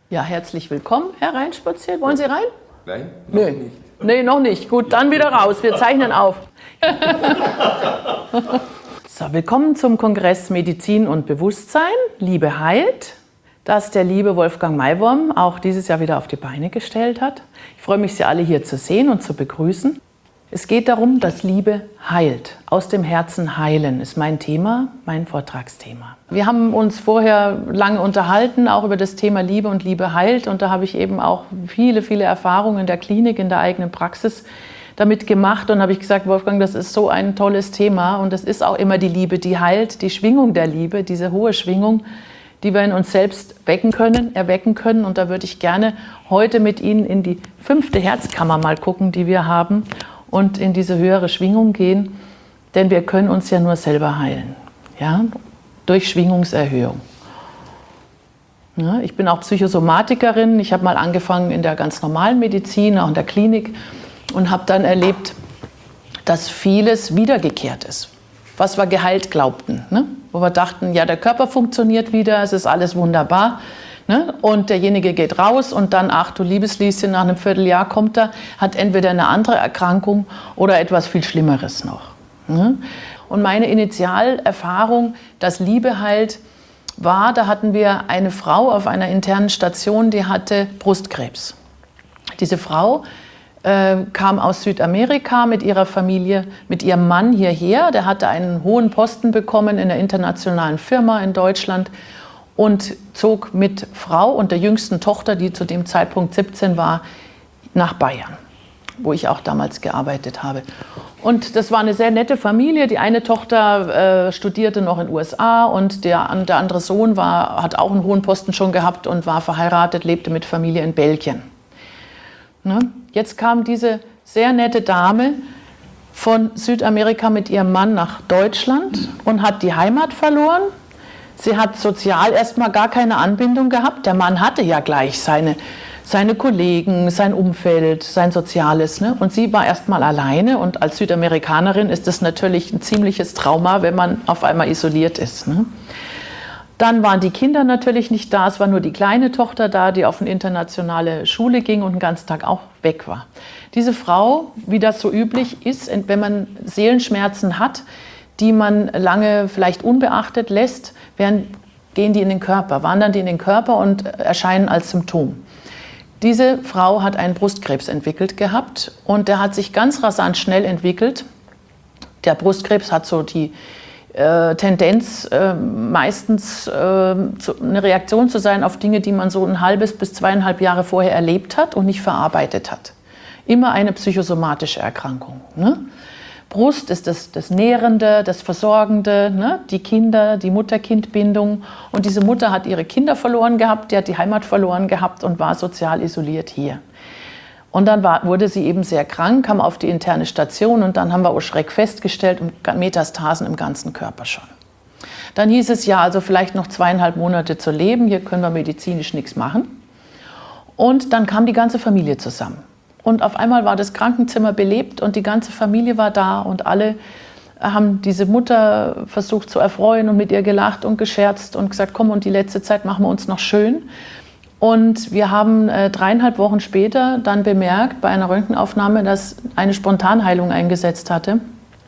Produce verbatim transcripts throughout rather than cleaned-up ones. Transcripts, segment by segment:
Ja, herzlich willkommen, Herr Reinspaziert. Wollen Sie rein? Nein, noch Nö. nicht. Nee, noch nicht. Gut, dann wieder raus. Wir zeichnen auf. So, willkommen zum Kongress Medizin und Bewusstsein. Liebe heilt, das der liebe Wolfgang Maiwurm auch dieses Jahr wieder auf die Beine gestellt hat. Ich freue mich, Sie alle hier zu sehen und zu begrüßen. Es geht darum, dass Liebe heilt. Aus dem Herzen heilen ist mein Thema, mein Vortragsthema. Wir haben uns vorher lange unterhalten, auch über das Thema Liebe und Liebe heilt. Und da habe ich eben auch viele, viele Erfahrungen in der Klinik, in der eigenen Praxis damit gemacht. Und habe ich gesagt, Wolfgang, das ist so ein tolles Thema. Und das ist auch immer die Liebe, die heilt, die Schwingung der Liebe, diese hohe Schwingung, die wir in uns selbst wecken können, erwecken können. Und da würde ich gerne heute mit Ihnen in die fünfte Herzkammer mal gucken, die wir haben. Und in diese höhere Schwingung gehen, denn wir können uns ja nur selber heilen, ja? Durch Schwingungserhöhung. Ja, ich bin auch Psychosomatikerin, ich habe mal angefangen in der ganz normalen Medizin, auch in der Klinik und habe dann erlebt, dass vieles wiedergekehrt ist, was wir geheilt glaubten, ne? Wo wir dachten, ja, der Körper funktioniert wieder, es ist alles wunderbar. Ne? Und derjenige geht raus und dann, ach du liebes Lieschen, nach einem Vierteljahr kommt er, hat entweder eine andere Erkrankung oder etwas viel Schlimmeres noch. Ne? Und meine Initialerfahrung, dass Liebe heilt, war, da hatten wir eine Frau auf einer internen Station, die hatte Brustkrebs. Diese Frau äh, kam aus Südamerika mit ihrer Familie, mit ihrem Mann hierher. Der hatte einen hohen Posten bekommen in einer internationalen Firma in Deutschland und zog mit Frau und der jüngsten Tochter, die zu dem Zeitpunkt siebzehn war, nach Bayern, wo ich auch damals gearbeitet habe. Und das war eine sehr nette Familie. Die eine Tochter äh, studierte noch in den U S A und der, der andere Sohn war, hat auch einen hohen Posten schon gehabt und war verheiratet, lebte mit Familie in Belgien. Ne? Jetzt kam diese sehr nette Dame von Südamerika mit ihrem Mann nach Deutschland und hat die Heimat verloren. Sie hat sozial erstmal gar keine Anbindung gehabt. Der Mann hatte ja gleich seine, seine Kollegen, sein Umfeld, sein Soziales. Ne? Und sie war erstmal alleine. Und als Südamerikanerin ist das natürlich ein ziemliches Trauma, wenn man auf einmal isoliert ist. Ne? Dann waren die Kinder natürlich nicht da. Es war nur die kleine Tochter da, die auf eine internationale Schule ging und den ganzen Tag auch weg war. Diese Frau, wie das so üblich ist, wenn man Seelenschmerzen hat, die man lange vielleicht unbeachtet lässt, werden, gehen die in den Körper, wandern die in den Körper und erscheinen als Symptom. Diese Frau hat einen Brustkrebs entwickelt gehabt und der hat sich ganz rasant schnell entwickelt. Der Brustkrebs hat so die äh, Tendenz, äh, meistens äh, zu, eine Reaktion zu sein auf Dinge, die man so ein halbes bis zweieinhalb Jahre vorher erlebt hat und nicht verarbeitet hat. Immer eine psychosomatische Erkrankung, ne? Brust ist das, das Nährende, das Versorgende, ne? Die Kinder, die Mutter-Kind-Bindung. Und diese Mutter hat ihre Kinder verloren gehabt, die hat die Heimat verloren gehabt und war sozial isoliert hier. Und dann war, wurde sie eben sehr krank, kam auf die interne Station und dann haben wir, oh Schreck, festgestellt, Metastasen im ganzen Körper schon. Dann hieß es ja, also vielleicht noch zweieinhalb Monate zu leben, hier können wir medizinisch nichts machen. Und dann kam die ganze Familie zusammen. Und auf einmal war das Krankenzimmer belebt und die ganze Familie war da und alle haben diese Mutter versucht zu erfreuen und mit ihr gelacht und gescherzt und gesagt, komm, und die letzte Zeit machen wir uns noch schön. Und wir haben äh, dreieinhalb Wochen später dann bemerkt bei einer Röntgenaufnahme, dass eine Spontanheilung eingesetzt hatte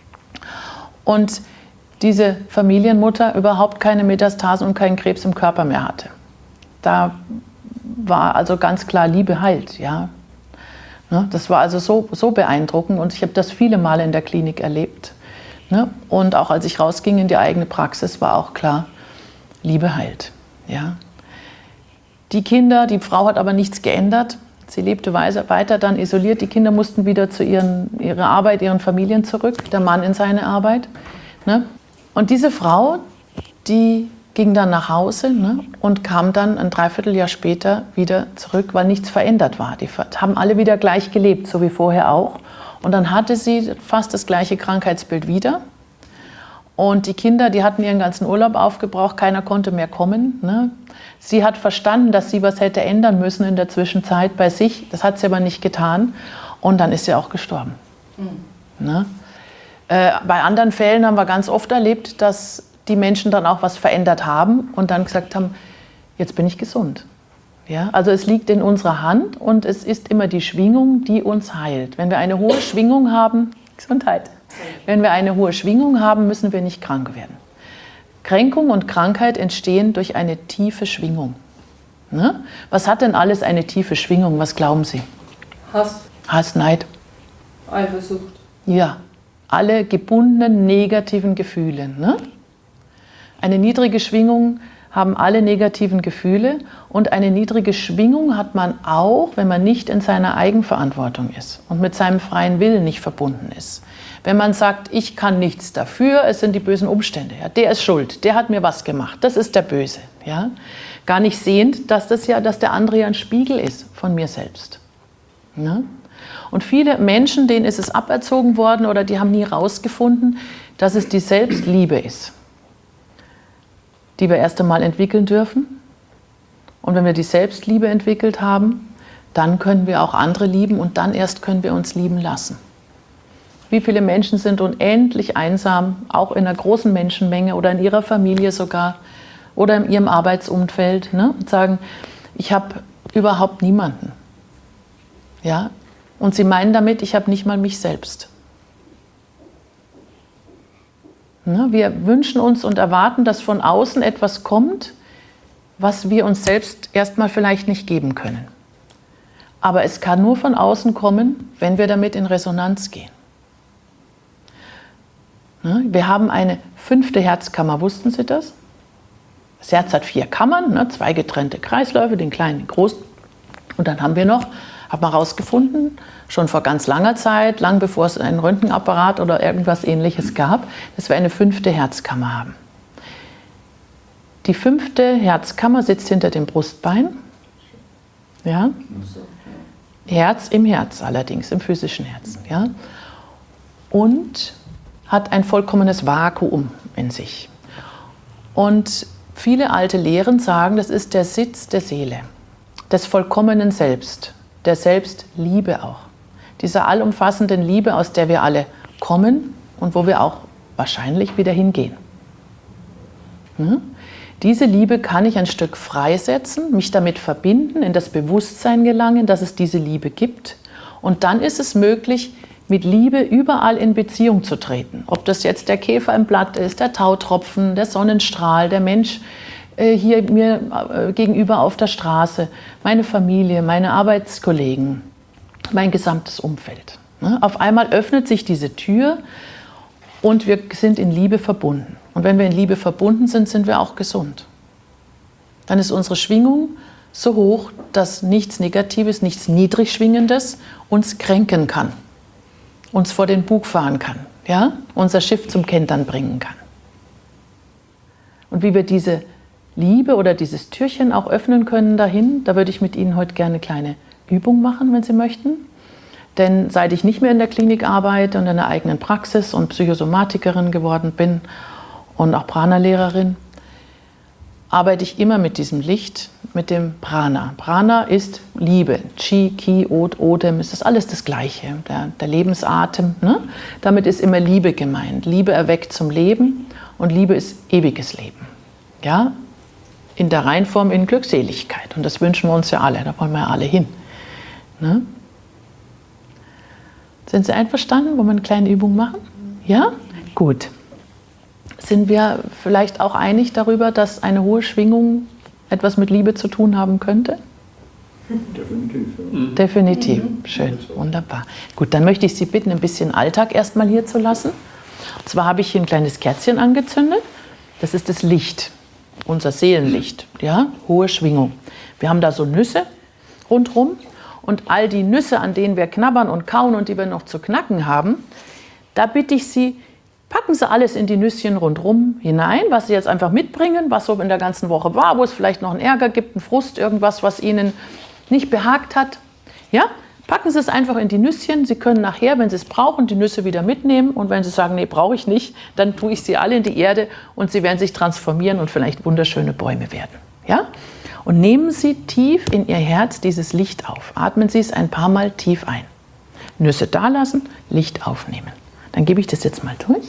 und diese Familienmutter überhaupt keine Metastasen und keinen Krebs im Körper mehr hatte. Da war also ganz klar, Liebe heilt, ja. Das war also so, so beeindruckend und ich habe das viele Male in der Klinik erlebt. Und auch als ich rausging in die eigene Praxis, war auch klar, Liebe heilt. Ja. Die Kinder, die Frau hat aber nichts geändert. Sie lebte weiter dann isoliert. Die Kinder mussten wieder zu ihren, ihrer Arbeit, ihren Familien zurück, der Mann in seine Arbeit. Und diese Frau, die ging dann nach Hause, ne, und kam dann ein Dreivierteljahr später wieder zurück, weil nichts verändert war. Die haben alle wieder gleich gelebt, so wie vorher auch. Und dann hatte sie fast das gleiche Krankheitsbild wieder. Und die Kinder, die hatten ihren ganzen Urlaub aufgebraucht, keiner konnte mehr kommen. Ne. Sie hat verstanden, dass sie was hätte ändern müssen in der Zwischenzeit bei sich. Das hat sie aber nicht getan. Und dann ist sie auch gestorben. Mhm. Ne. Äh, bei anderen Fällen haben wir ganz oft erlebt, dass die Menschen dann auch was verändert haben und dann gesagt haben, jetzt bin ich gesund. Ja? Also es liegt in unserer Hand und es ist immer die Schwingung, die uns heilt. Wenn wir eine hohe Schwingung haben, Gesundheit, wenn wir eine hohe Schwingung haben, müssen wir nicht krank werden. Kränkung und Krankheit entstehen durch eine tiefe Schwingung. Ne? Was hat denn alles eine tiefe Schwingung? Was glauben Sie? Hass. Hass, Neid. Eifersucht. Ja, alle gebundenen negativen Gefühle. Ne? Eine niedrige Schwingung haben alle negativen Gefühle und eine niedrige Schwingung hat man auch, wenn man nicht in seiner Eigenverantwortung ist und mit seinem freien Willen nicht verbunden ist. Wenn man sagt, ich kann nichts dafür, es sind die bösen Umstände, ja, der ist schuld, der hat mir was gemacht, das ist der Böse. Ja? Gar nicht sehend, dass, das ja, dass der andere ja ein Spiegel ist von mir selbst. Ja? Und viele Menschen, denen ist es aberzogen worden oder die haben nie herausgefunden, dass es die Selbstliebe ist, die wir erst einmal entwickeln dürfen. Und wenn wir die Selbstliebe entwickelt haben, dann können wir auch andere lieben und dann erst können wir uns lieben lassen. Wie viele Menschen sind unendlich einsam, auch in einer großen Menschenmenge oder in ihrer Familie sogar oder in ihrem Arbeitsumfeld, ne? Und sagen, ich habe überhaupt niemanden. Ja? Und sie meinen damit, ich habe nicht mal mich selbst. Ne? Wir wünschen uns und erwarten, dass von außen etwas kommt, was wir uns selbst erstmal vielleicht nicht geben können. Aber es kann nur von außen kommen, wenn wir damit in Resonanz gehen. Ne? Wir haben eine fünfte Herzkammer, wussten Sie das? Das Herz hat vier Kammern, ne? Zwei getrennte Kreisläufe, den kleinen, den großen. Und dann haben wir noch, hat man herausgefunden, schon vor ganz langer Zeit, lang bevor es einen Röntgenapparat oder irgendwas Ähnliches gab, dass wir eine fünfte Herzkammer haben. Die fünfte Herzkammer sitzt hinter dem Brustbein. Ja? Herz im Herz allerdings, im physischen Herzen. Ja? Und hat ein vollkommenes Vakuum in sich. Und viele alte Lehren sagen, das ist der Sitz der Seele, des vollkommenen Selbst, der Selbstliebe auch. Dieser allumfassenden Liebe, aus der wir alle kommen und wo wir auch wahrscheinlich wieder hingehen. Ne? Diese Liebe kann ich ein Stück freisetzen, mich damit verbinden, in das Bewusstsein gelangen, dass es diese Liebe gibt. Und dann ist es möglich, mit Liebe überall in Beziehung zu treten. Ob das jetzt der Käfer im Blatt ist, der Tautropfen, der Sonnenstrahl, der Mensch äh, hier mir äh, gegenüber auf der Straße, meine Familie, meine Arbeitskollegen, mein gesamtes Umfeld. Ne? Auf einmal öffnet sich diese Tür und wir sind in Liebe verbunden. Und wenn wir in Liebe verbunden sind, sind wir auch gesund. Dann ist unsere Schwingung so hoch, dass nichts Negatives, nichts Niedrigschwingendes uns kränken kann, uns vor den Bug fahren kann, ja? Unser Schiff zum Kentern bringen kann. Und wie wir diese Liebe oder dieses Türchen auch öffnen können dahin, da würde ich mit Ihnen heute gerne eine kleine Übung machen, wenn Sie möchten. Denn seit ich nicht mehr in der Klinik arbeite und in der eigenen Praxis und Psychosomatikerin geworden bin und auch Prana-Lehrerin, arbeite ich immer mit diesem Licht, mit dem Prana. Prana ist Liebe. Chi, Ki, Od, Odem, ist das alles das Gleiche. Der, der Lebensatem. Ne? Damit ist immer Liebe gemeint. Liebe erweckt zum Leben und Liebe ist ewiges Leben. Ja? In der Reinform in Glückseligkeit. Und das wünschen wir uns ja alle. Da wollen wir ja alle hin. Ne? Sind Sie einverstanden? Wollen wir eine kleine Übung machen? Ja? Gut. Sind wir vielleicht auch einig darüber, dass eine hohe Schwingung etwas mit Liebe zu tun haben könnte? Definitiv. Ja. Definitiv. Schön, wunderbar. Gut, dann möchte ich Sie bitten, ein bisschen Alltag erstmal hier zu lassen. Und zwar habe ich hier ein kleines Kerzchen angezündet. Das ist das Licht, unser Seelenlicht, ja, hohe Schwingung. Wir haben da so Nüsse rundherum und all die Nüsse, an denen wir knabbern und kauen und die wir noch zu knacken haben, da bitte ich Sie, packen Sie alles in die Nüsschen rundherum hinein, was Sie jetzt einfach mitbringen, was so in der ganzen Woche war, wo es vielleicht noch einen Ärger gibt, einen Frust, irgendwas, was Ihnen nicht behagt hat. Ja? Packen Sie es einfach in die Nüsschen. Sie können nachher, wenn Sie es brauchen, die Nüsse wieder mitnehmen. Und wenn Sie sagen, nee, brauche ich nicht, dann tue ich sie alle in die Erde und sie werden sich transformieren und vielleicht wunderschöne Bäume werden. Ja? Und nehmen Sie tief in Ihr Herz dieses Licht auf. Atmen Sie es ein paar Mal tief ein. Nüsse da lassen, Licht aufnehmen. Dann gebe ich das jetzt mal durch.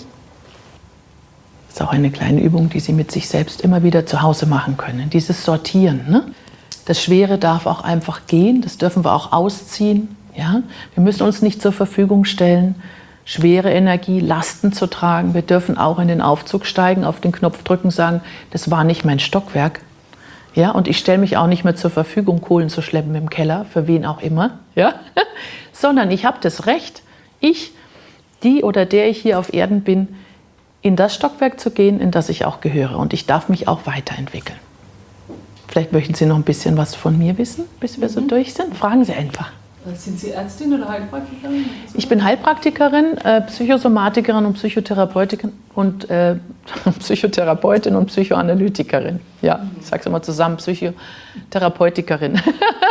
Das ist auch eine kleine Übung, die Sie mit sich selbst immer wieder zu Hause machen können. Dieses Sortieren. Ne? Das Schwere darf auch einfach gehen, das dürfen wir auch ausziehen. Ja? Wir müssen uns nicht zur Verfügung stellen, schwere Energie, Lasten zu tragen. Wir dürfen auch in den Aufzug steigen, auf den Knopf drücken, sagen, das war nicht mein Stockwerk. Ja? Und ich stelle mich auch nicht mehr zur Verfügung, Kohlen zu schleppen im Keller, für wen auch immer. Ja? Sondern ich habe das Recht, ich, die oder der ich hier auf Erden bin, in das Stockwerk zu gehen, in das ich auch gehöre. Und ich darf mich auch weiterentwickeln. Vielleicht möchten Sie noch ein bisschen was von mir wissen, bis wir so durch sind. Fragen Sie einfach. Sind Sie Ärztin oder Heilpraktikerin? Ich bin Heilpraktikerin, äh, Psychosomatikerin und Psychotherapeutin und äh, Psychotherapeutin und Psychoanalytikerin. Ja, ich sage es immer zusammen, Psychotherapeutikerin.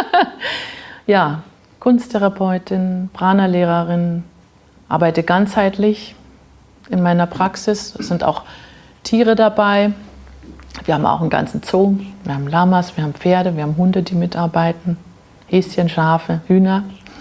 Ja, Kunsttherapeutin, Prana-Lehrerin, arbeite ganzheitlich in meiner Praxis. Es sind auch Tiere dabei. Wir haben auch einen ganzen Zoo. Wir haben Lamas, wir haben Pferde, wir haben Hunde, die mitarbeiten. Häschen, Schafe, Hühner.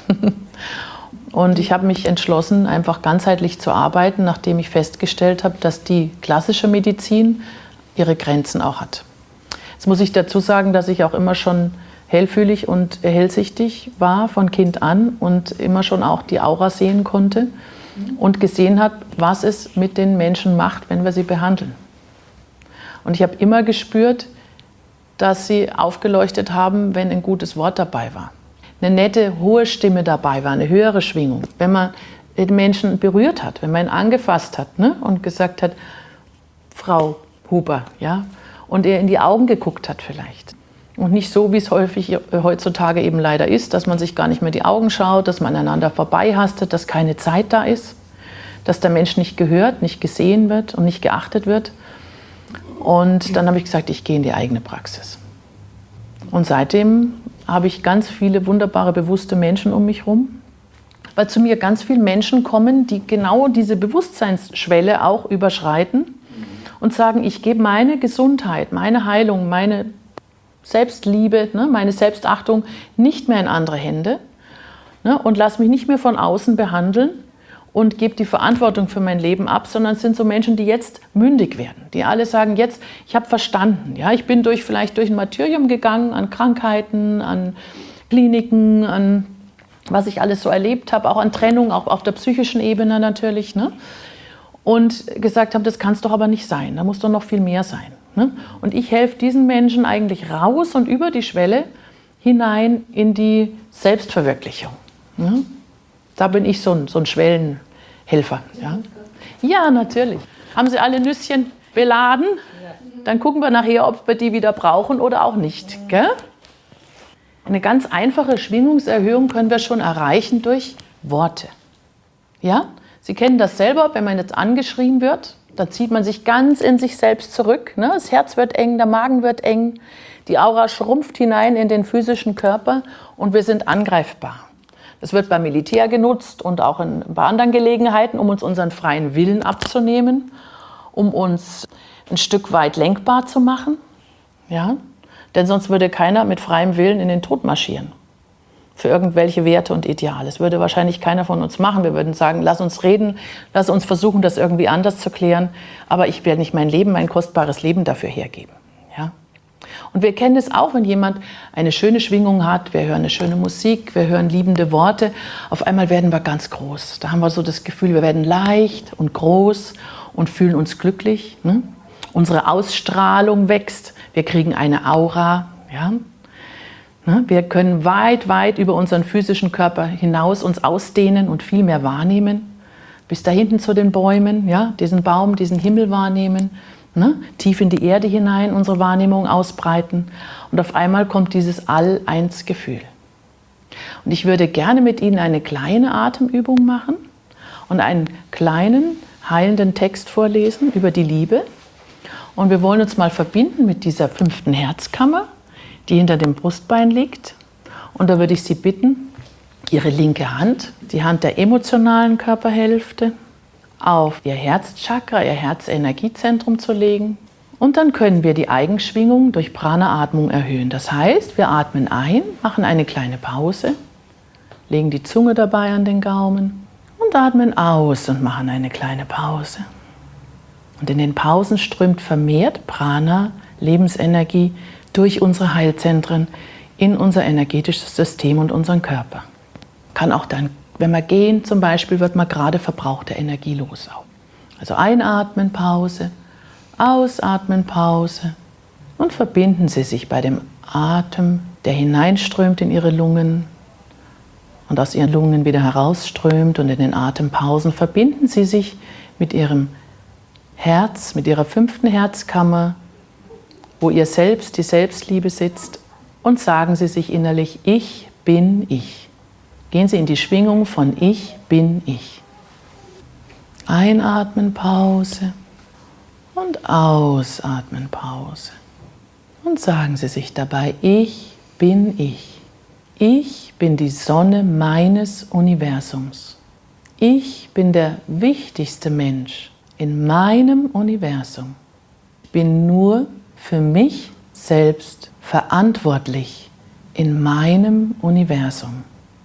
Und ich habe mich entschlossen, einfach ganzheitlich zu arbeiten, nachdem ich festgestellt habe, dass die klassische Medizin ihre Grenzen auch hat. Jetzt muss ich dazu sagen, dass ich auch immer schon hellfühlig und hellsichtig war von Kind an und immer schon auch die Aura sehen konnte und gesehen habe, was es mit den Menschen macht, wenn wir sie behandeln. Und ich habe immer gespürt, dass sie aufgeleuchtet haben, wenn ein gutes Wort dabei war. Eine nette, hohe Stimme dabei war, eine höhere Schwingung. Wenn man den Menschen berührt hat, wenn man ihn angefasst hat, ne, und gesagt hat, Frau Huber, ja, und er in die Augen geguckt hat vielleicht. Und nicht so, wie es häufig heutzutage eben leider ist, dass man sich gar nicht mehr die Augen schaut, dass man aneinander vorbeihastet, dass keine Zeit da ist, dass der Mensch nicht gehört, nicht gesehen wird und nicht geachtet wird. Und dann habe ich gesagt, ich gehe in die eigene Praxis. Und seitdem habe ich ganz viele wunderbare, bewusste Menschen um mich herum, weil zu mir ganz viele Menschen kommen, die genau diese Bewusstseinsschwelle auch überschreiten und sagen, ich gebe meine Gesundheit, meine Heilung, meine Selbstliebe, ne, meine Selbstachtung nicht mehr in andere Hände, ne, und lasse mich nicht mehr von außen behandeln und gebe die Verantwortung für mein Leben ab, sondern es sind so Menschen, die jetzt mündig werden, die alle sagen, jetzt, ich habe verstanden, ja, ich bin durch, vielleicht durch ein Martyrium gegangen, an Krankheiten, an Kliniken, an was ich alles so erlebt habe, auch an Trennung, auch auf der psychischen Ebene natürlich, ne? Und gesagt habe, das kann es doch aber nicht sein, da muss doch noch viel mehr sein. Ne? Und ich helfe diesen Menschen eigentlich raus und über die Schwelle hinein in die Selbstverwirklichung. Ne? Da bin ich so ein, so ein Schwellenhelfer. Ja? Ja, natürlich. Haben Sie alle Nüsschen beladen? Dann gucken wir nachher, ob wir die wieder brauchen oder auch nicht. Gell? Eine ganz einfache Schwingungserhöhung können wir schon erreichen durch Worte. Ja? Sie kennen das selber, wenn man jetzt angeschrien wird, da zieht man sich ganz in sich selbst zurück. Ne? Das Herz wird eng, der Magen wird eng, die Aura schrumpft hinein in den physischen Körper und wir sind angreifbar. Das wird beim Militär genutzt und auch in, bei anderen Gelegenheiten, um uns unseren freien Willen abzunehmen, um uns ein Stück weit lenkbar zu machen. Ja? Denn sonst würde keiner mit freiem Willen in den Tod marschieren. Für irgendwelche Werte und Ideale. Das würde wahrscheinlich keiner von uns machen. Wir würden sagen, lass uns reden, lass uns versuchen, das irgendwie anders zu klären. Aber ich werde nicht mein Leben, mein kostbares Leben dafür hergeben. Ja? Und wir kennen es auch, wenn jemand eine schöne Schwingung hat, wir hören eine schöne Musik, wir hören liebende Worte, auf einmal werden wir ganz groß. Da haben wir so das Gefühl, wir werden leicht und groß und fühlen uns glücklich. Ne? Unsere Ausstrahlung wächst, wir kriegen eine Aura. Ja? Wir können weit, weit über unseren physischen Körper hinaus uns ausdehnen und viel mehr wahrnehmen. Bis da hinten zu den Bäumen, ja, diesen Baum, diesen Himmel wahrnehmen, ne? Tief in die Erde hinein unsere Wahrnehmung ausbreiten. Und auf einmal kommt dieses All-Eins-Gefühl. Und ich würde gerne mit Ihnen eine kleine Atemübung machen und einen kleinen, heilenden Text vorlesen über die Liebe. Und wir wollen uns mal verbinden mit dieser fünften Herzkammer, die hinter dem Brustbein liegt. Und da würde ich Sie bitten, Ihre linke Hand, die Hand der emotionalen Körperhälfte, auf Ihr Herzchakra, Ihr Herzenergiezentrum zu legen. Und dann können wir die Eigenschwingung durch Prana-Atmung erhöhen. Das heißt, wir atmen ein, machen eine kleine Pause, legen die Zunge dabei an den Gaumen und atmen aus und machen eine kleine Pause. Und in den Pausen strömt vermehrt Prana, Lebensenergie, durch unsere Heilzentren in unser energetisches System und unseren Körper. Kann auch dann, wenn wir gehen zum Beispiel, wird man gerade verbrauchte Energie los. Also einatmen, Pause, ausatmen, Pause und verbinden Sie sich bei dem Atem, der hineinströmt in Ihre Lungen und aus Ihren Lungen wieder herausströmt, und in den Atempausen verbinden Sie sich mit Ihrem Herz, mit Ihrer fünften Herzkammer, wo Ihr Selbst, die Selbstliebe sitzt, und sagen Sie sich innerlich: Ich bin ich. Gehen Sie in die Schwingung von Ich bin ich. Einatmen, Pause und ausatmen, Pause. Und sagen Sie sich dabei: Ich bin ich. Ich bin die Sonne meines Universums. Ich bin der wichtigste Mensch in meinem Universum. Ich bin nur für mich selbst verantwortlich in meinem Universum.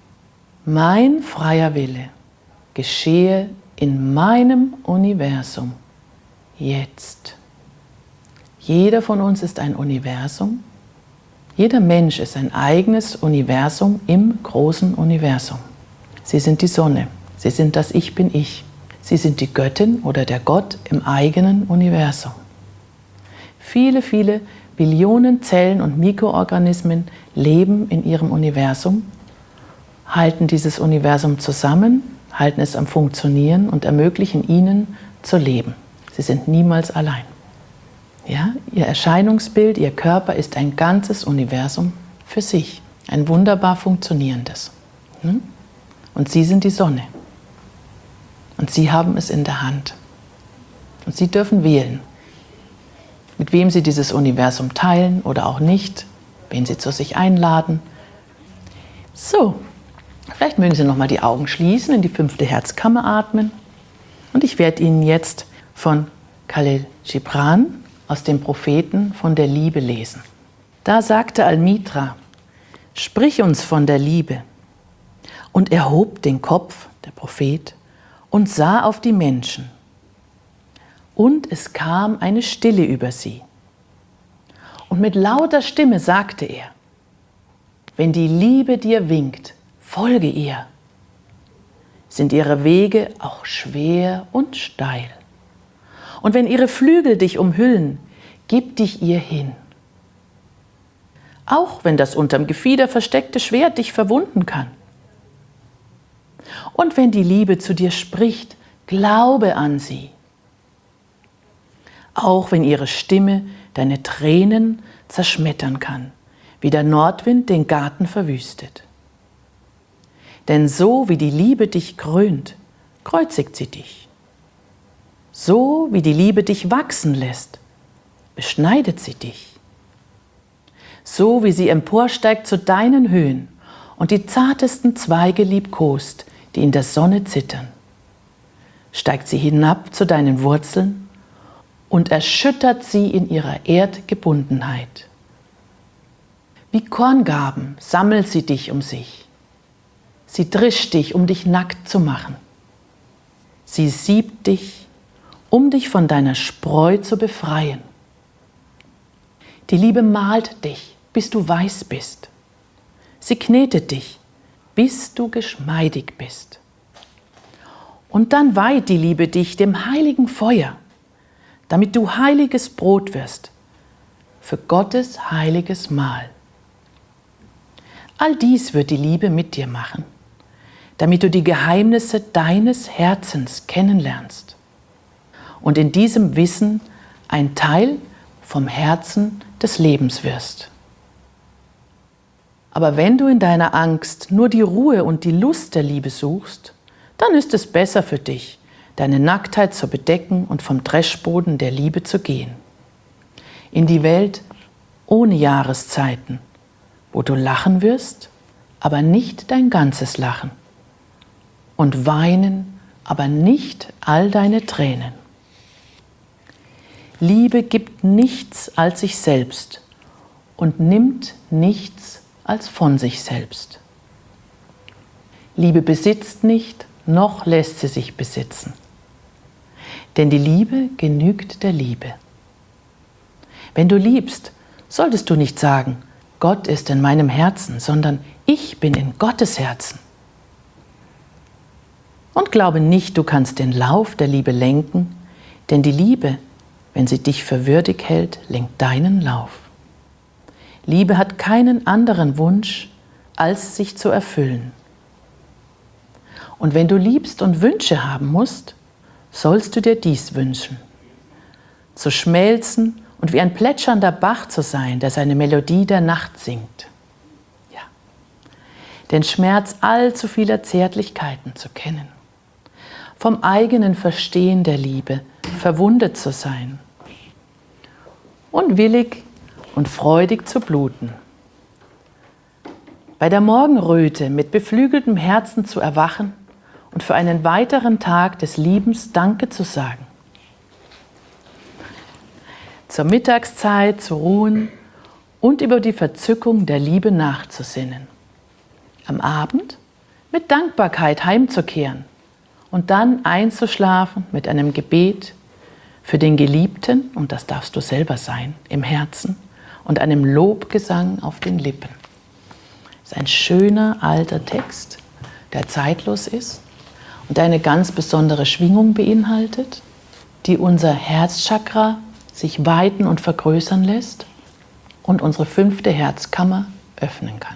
Mein freier Wille geschehe in meinem Universum jetzt. Jeder von uns ist ein Universum. Jeder Mensch ist ein eigenes Universum im großen Universum. Sie sind die Sonne. Sie sind das Ich bin ich. Sie sind die Göttin oder der Gott im eigenen Universum. Viele, viele Billionen Zellen und Mikroorganismen leben in ihrem Universum, halten dieses Universum zusammen, halten es am Funktionieren und ermöglichen ihnen zu leben. Sie sind niemals allein. Ja, ihr Erscheinungsbild, ihr Körper ist ein ganzes Universum für sich, ein wunderbar funktionierendes. Und Sie sind die Sonne. Und Sie haben es in der Hand. Und Sie dürfen wählen, mit wem Sie dieses Universum teilen oder auch nicht, wen Sie zu sich einladen. So, vielleicht mögen Sie noch mal die Augen schließen, in die fünfte Herzkammer atmen. Und ich werde Ihnen jetzt von Khalil Gibran aus dem Propheten von der Liebe lesen. Da sagte Almitra: Sprich uns von der Liebe. Und er hob den Kopf, der Prophet, und sah auf die Menschen. Und es kam eine Stille über sie. Und mit lauter Stimme sagte er: Wenn die Liebe dir winkt, folge ihr. Sind ihre Wege auch schwer und steil. Und wenn ihre Flügel dich umhüllen, gib dich ihr hin. Auch wenn das unterm Gefieder versteckte Schwert dich verwunden kann. Und wenn die Liebe zu dir spricht, glaube an sie. Auch wenn ihre Stimme deine Tränen zerschmettern kann, wie der Nordwind den Garten verwüstet. Denn so wie die Liebe dich krönt, kreuzigt sie dich. So wie die Liebe dich wachsen lässt, beschneidet sie dich. So wie sie emporsteigt zu deinen Höhen und die zartesten Zweige liebkost, die in der Sonne zittern, steigt sie hinab zu deinen Wurzeln und erschüttert sie in ihrer Erdgebundenheit. Wie Korngarben sammelt sie dich um sich. Sie drischt dich, um dich nackt zu machen. Sie siebt dich, um dich von deiner Spreu zu befreien. Die Liebe malt dich, bis du weiß bist. Sie knetet dich, bis du geschmeidig bist. Und dann weiht die Liebe dich dem heiligen Feuer, damit du heiliges Brot wirst, für Gottes heiliges Mahl. All dies wird die Liebe mit dir machen, damit du die Geheimnisse deines Herzens kennenlernst und in diesem Wissen ein Teil vom Herzen des Lebens wirst. Aber wenn du in deiner Angst nur die Ruhe und die Lust der Liebe suchst, dann ist es besser für dich, deine Nacktheit zu bedecken und vom Dreschboden der Liebe zu gehen. In die Welt ohne Jahreszeiten, wo du lachen wirst, aber nicht dein ganzes Lachen. Und weinen, aber nicht all deine Tränen. Liebe gibt nichts als sich selbst und nimmt nichts als von sich selbst. Liebe besitzt nicht, noch lässt sie sich besitzen. Denn die Liebe genügt der Liebe. Wenn du liebst, solltest du nicht sagen: Gott ist in meinem Herzen, sondern ich bin in Gottes Herzen. Und glaube nicht, du kannst den Lauf der Liebe lenken, denn die Liebe, wenn sie dich für würdig hält, lenkt deinen Lauf. Liebe hat keinen anderen Wunsch, als sich zu erfüllen. Und wenn du liebst und Wünsche haben musst, sollst du dir dies wünschen: zu schmelzen und wie ein plätschernder Bach zu sein, der seine Melodie der Nacht singt. Ja. Den Schmerz allzu vieler Zärtlichkeiten zu kennen. Vom eigenen Verstehen der Liebe verwundet zu sein. Und willig und freudig zu bluten. Bei der Morgenröte mit beflügeltem Herzen zu erwachen und für einen weiteren Tag des Liebens Danke zu sagen. Zur Mittagszeit zu ruhen und über die Verzückung der Liebe nachzusinnen. Am Abend mit Dankbarkeit heimzukehren und dann einzuschlafen mit einem Gebet für den Geliebten, und das darfst du selber sein, im Herzen, und einem Lobgesang auf den Lippen. Das ist ein schöner alter Text, der zeitlos ist und eine ganz besondere Schwingung beinhaltet, die unser Herzchakra sich weiten und vergrößern lässt und unsere fünfte Herzkammer öffnen kann.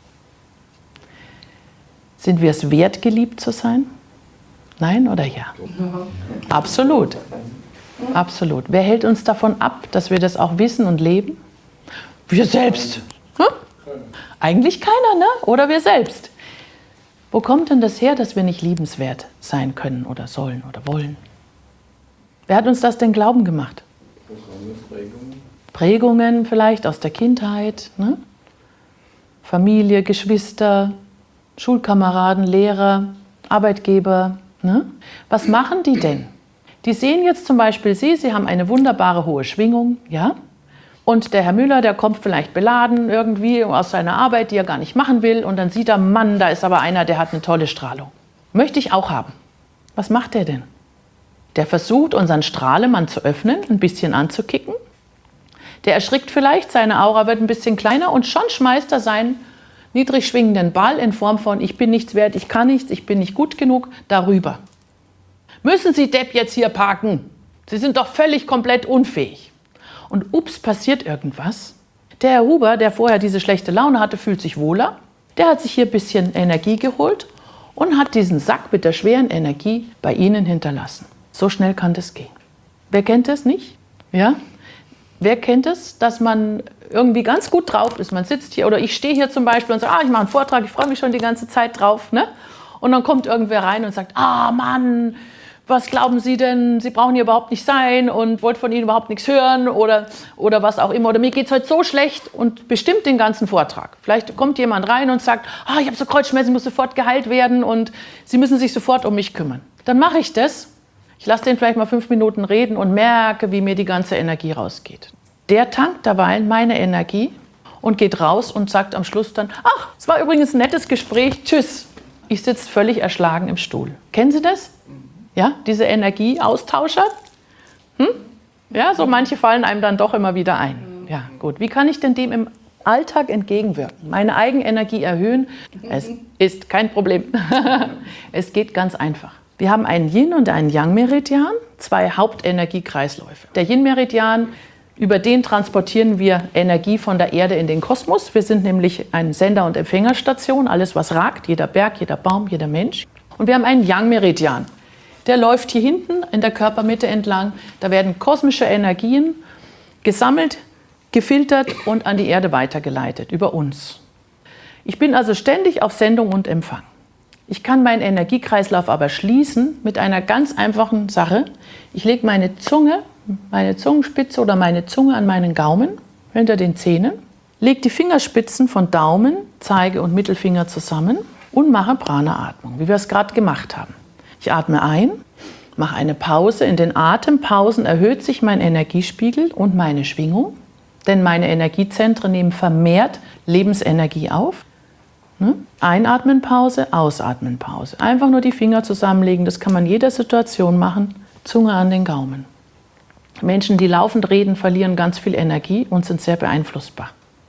Sind wir es wert, geliebt zu sein? Nein oder ja? Ja. Absolut. Absolut. Wer hält uns davon ab, dass wir das auch wissen und leben? Wir selbst. Hm? Eigentlich keiner, ne? Oder wir selbst. Wo kommt denn das her, dass wir nicht liebenswert sein können oder sollen oder wollen? Wer hat uns das denn glauben gemacht? Prägungen. Prägungen vielleicht aus der Kindheit, ne? Familie, Geschwister, Schulkameraden, Lehrer, Arbeitgeber. Ne? Was machen die denn? Die sehen jetzt zum Beispiel Sie, Sie haben eine wunderbare hohe Schwingung, ja? Und der Herr Müller, der kommt vielleicht beladen irgendwie aus seiner Arbeit, die er gar nicht machen will, und dann sieht er, Mann, da ist aber einer, der hat eine tolle Strahlung. Möchte ich auch haben. Was macht der denn? Der versucht, unseren Strahlemann zu öffnen, ein bisschen anzukicken. Der erschrickt vielleicht, seine Aura wird ein bisschen kleiner und schon schmeißt er seinen niedrig schwingenden Ball in Form von ich bin nichts wert, ich kann nichts, ich bin nicht gut genug, darüber. Müssen Sie, Depp, jetzt hier parken? Sie sind doch völlig komplett unfähig. Und ups, passiert irgendwas. Der Herr Huber, der vorher diese schlechte Laune hatte, fühlt sich wohler. Der hat sich hier ein bisschen Energie geholt und hat diesen Sack mit der schweren Energie bei Ihnen hinterlassen. So schnell kann das gehen. Wer kennt das nicht? Ja? Wer kennt es, dass man irgendwie ganz gut drauf ist? Man sitzt hier oder ich stehe hier zum Beispiel und sage, ah, ich mache einen Vortrag, ich freue mich schon die ganze Zeit drauf. Ne? Und dann kommt irgendwer rein und sagt, ah Mann, was glauben Sie denn, Sie brauchen hier überhaupt nicht sein und wollt von Ihnen überhaupt nichts hören oder, oder was auch immer. Oder mir geht es heute so schlecht und bestimmt den ganzen Vortrag. Vielleicht kommt jemand rein und sagt, ah, ich habe so Kreuzschmerzen, ich muss sofort geheilt werden und Sie müssen sich sofort um mich kümmern. Dann mache ich das. Ich lasse den vielleicht mal fünf Minuten reden und merke, wie mir die ganze Energie rausgeht. Der tankt derweil meine Energie und geht raus und sagt am Schluss dann, ach, es war übrigens ein nettes Gespräch, tschüss. Ich sitze völlig erschlagen im Stuhl. Kennen Sie das? Ja, diese Energieaustauscher? Hm? Ja, so manche fallen einem dann doch immer wieder ein. Ja, gut. Wie kann ich denn dem im Alltag entgegenwirken? Meine Eigenenergie erhöhen? Es ist kein Problem. Es geht ganz einfach. Wir haben einen Yin- und einen Yang-Meridian, zwei Hauptenergiekreisläufe. Der Yin-Meridian, über den transportieren wir Energie von der Erde in den Kosmos. Wir sind nämlich eine Sender- und Empfängerstation, alles was ragt, jeder Berg, jeder Baum, jeder Mensch. Und wir haben einen Yang-Meridian. Der läuft hier hinten in der Körpermitte entlang. Da werden kosmische Energien gesammelt, gefiltert und an die Erde weitergeleitet, über uns. Ich bin also ständig auf Sendung und Empfang. Ich kann meinen Energiekreislauf aber schließen mit einer ganz einfachen Sache. Ich lege meine Zunge, meine Zungenspitze oder meine Zunge an meinen Gaumen, hinter den Zähnen, lege die Fingerspitzen von Daumen, Zeige und Mittelfinger zusammen und mache Prana-Atmung, wie wir es gerade gemacht haben. Ich atme ein, mache eine Pause. In den Atempausen erhöht sich mein Energiespiegel und meine Schwingung, denn meine Energiezentren nehmen vermehrt Lebensenergie auf. Einatmen, Pause, ausatmen, Pause. Einfach nur die Finger zusammenlegen, das kann man in jeder Situation machen. Zunge an den Gaumen. Menschen, die laufend reden, verlieren ganz viel Energie und sind sehr beeinflussbar.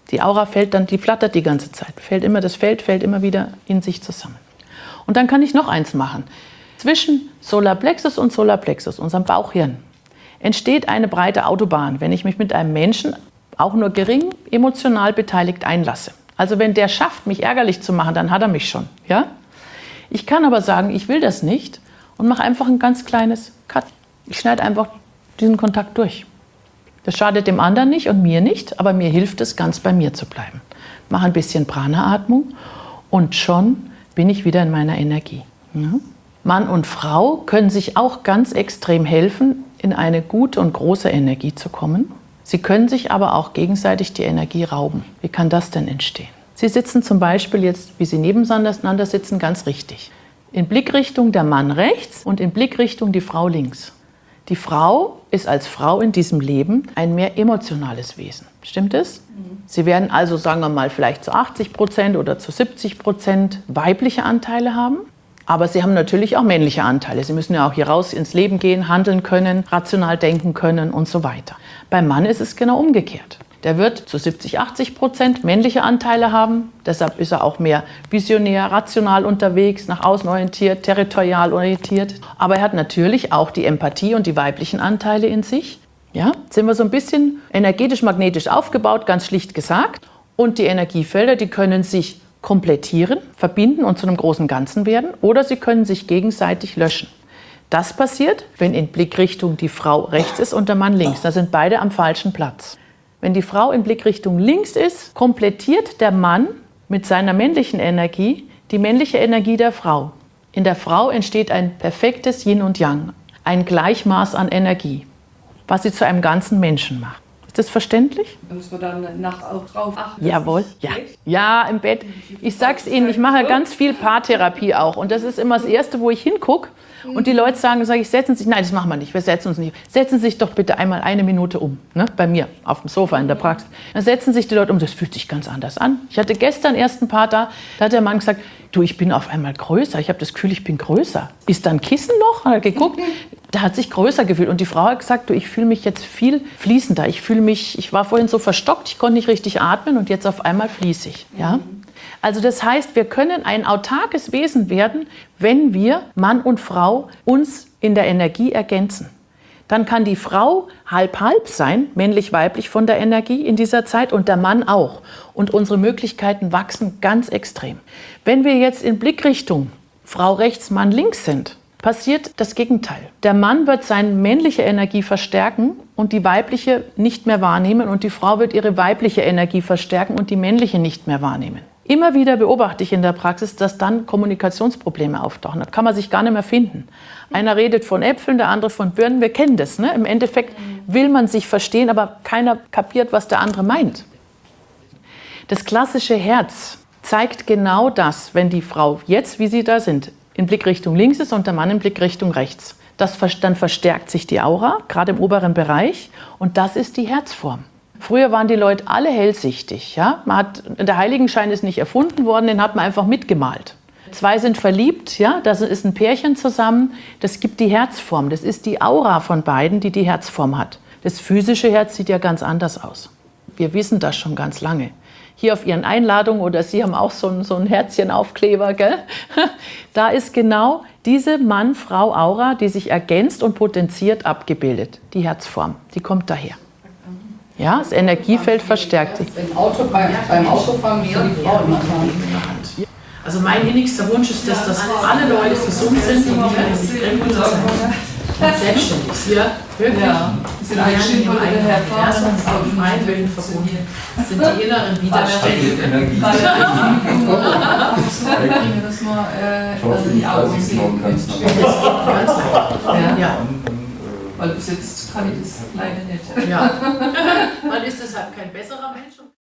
Die Aura fällt dann, die flattert die ganze Zeit. Fällt immer, das Feld fällt immer wieder in sich zusammen. Und dann kann ich noch eins machen. Zwischen Solarplexus und Solarplexus, unserem Bauchhirn, entsteht eine breite Autobahn, wenn ich mich mit einem Menschen auch nur gering emotional beteiligt einlasse. Also wenn der schafft, mich ärgerlich zu machen, dann hat er mich schon. Ja? Ich kann aber sagen, ich will das nicht und mache einfach ein ganz kleines Cut. Ich schneide einfach diesen Kontakt durch. Das schadet dem anderen nicht und mir nicht, aber mir hilft es, ganz bei mir zu bleiben. Mache ein bisschen Prana-Atmung und schon bin ich wieder in meiner Energie. Ja? Mann und Frau können sich auch ganz extrem helfen, in eine gute und große Energie zu kommen. Sie können sich aber auch gegenseitig die Energie rauben. Wie kann das denn entstehen? Sie sitzen zum Beispiel jetzt, wie Sie nebeneinander sitzen, ganz richtig. In Blickrichtung der Mann rechts und in Blickrichtung die Frau links. Die Frau ist als Frau in diesem Leben ein mehr emotionales Wesen. Stimmt es? Mhm. Sie werden also, sagen wir mal, vielleicht zu achtzig Prozent oder zu siebzig Prozent weibliche Anteile haben. Aber sie haben natürlich auch männliche Anteile. Sie müssen ja auch hier raus ins Leben gehen, handeln können, rational denken können und so weiter. Beim Mann ist es genau umgekehrt. Der wird zu siebzig, achtzig Prozent männliche Anteile haben. Deshalb ist er auch mehr visionär, rational unterwegs, nach außen orientiert, territorial orientiert. Aber er hat natürlich auch die Empathie und die weiblichen Anteile in sich. Ja, jetzt sind wir so ein bisschen energetisch-magnetisch aufgebaut, ganz schlicht gesagt. Und die Energiefelder, die können sich komplettieren, verbinden und zu einem großen Ganzen werden. Oder sie können sich gegenseitig löschen. Das passiert, wenn in Blickrichtung die Frau rechts ist und der Mann links. Da sind beide am falschen Platz. Wenn die Frau in Blickrichtung links ist, komplettiert der Mann mit seiner männlichen Energie die männliche Energie der Frau. In der Frau entsteht ein perfektes Yin und Yang, ein Gleichmaß an Energie, was sie zu einem ganzen Menschen macht. Ist das verständlich? Da müssen wir dann nachts auch drauf achten. Jawohl, ja. Ja, im Bett. Ich sag's Ihnen, ich mache ganz viel Paartherapie auch. Und das ist immer das Erste, wo ich hingucke. Und die Leute sagen, sage ich, setzen Sie sich, nein, das machen wir nicht, wir setzen uns nicht. Setzen Sie sich doch bitte einmal eine Minute um, ne? Bei mir, auf dem Sofa in der Praxis. Dann setzen sich die Leute um, das fühlt sich ganz anders an. Ich hatte gestern erst ein Paar da, da hat der Mann gesagt, du, ich bin auf einmal größer, ich habe das Gefühl, ich bin größer. Ist da ein Kissen noch? Hat er geguckt, der hat sich größer gefühlt. Und die Frau hat gesagt, du, ich fühle mich jetzt viel fließender. Ich fühle mich, ich war vorhin so verstockt, ich konnte nicht richtig atmen und jetzt auf einmal fließe ich. Ja? Also das heißt, wir können ein autarkes Wesen werden, wenn wir, Mann und Frau, uns in der Energie ergänzen. Dann kann die Frau halb-halb sein, männlich-weiblich von der Energie in dieser Zeit und der Mann auch. Und unsere Möglichkeiten wachsen ganz extrem. Wenn wir jetzt in Blickrichtung Frau rechts, Mann links sind, passiert das Gegenteil. Der Mann wird seine männliche Energie verstärken und die weibliche nicht mehr wahrnehmen und die Frau wird ihre weibliche Energie verstärken und die männliche nicht mehr wahrnehmen. Immer wieder beobachte ich in der Praxis, dass dann Kommunikationsprobleme auftauchen. Da kann man sich gar nicht mehr finden. Einer redet von Äpfeln, der andere von Birnen. Wir kennen das. Ne? Im Endeffekt will man sich verstehen, aber keiner kapiert, was der andere meint. Das klassische Herz zeigt genau das, wenn die Frau jetzt, wie sie da sind, in Blickrichtung links ist und der Mann in Blickrichtung rechts. Das, dann verstärkt sich die Aura, gerade im oberen Bereich. Und das ist die Herzform. Früher waren die Leute alle hellsichtig. Ja? Man hat, der Heiligenschein ist nicht erfunden worden, den hat man einfach mitgemalt. Zwei sind verliebt, ja? Das ist ein Pärchen zusammen. Das gibt die Herzform. Das ist die Aura von beiden, die die Herzform hat. Das physische Herz sieht ja ganz anders aus. Wir wissen das schon ganz lange. Hier auf Ihren Einladungen, oder Sie haben auch so ein, so ein Herzchenaufkleber, gell? Da ist genau diese Mann-Frau-Aura, die sich ergänzt und potenziert, abgebildet. Die Herzform, die kommt daher. Ja, das Energiefeld verstärkt sich. Im Auto, bei, beim Autofahren mehr die Frau immer fahren. Also mein innigster Wunsch ist, dass, dass alle Leute gesund sind und nicht mehr sich und selbstständig sind. Ja, wirklich. Ja. Die sind eingeschrieben von der Herfahren. Das ist auf freien Willen verbunden. Das sind die inneren Widerstände. Dass man äh, die Augen sehen kann. Ja. Weil bis jetzt kann ich das leider nicht. Ja. Man ist deshalb kein besserer Mensch.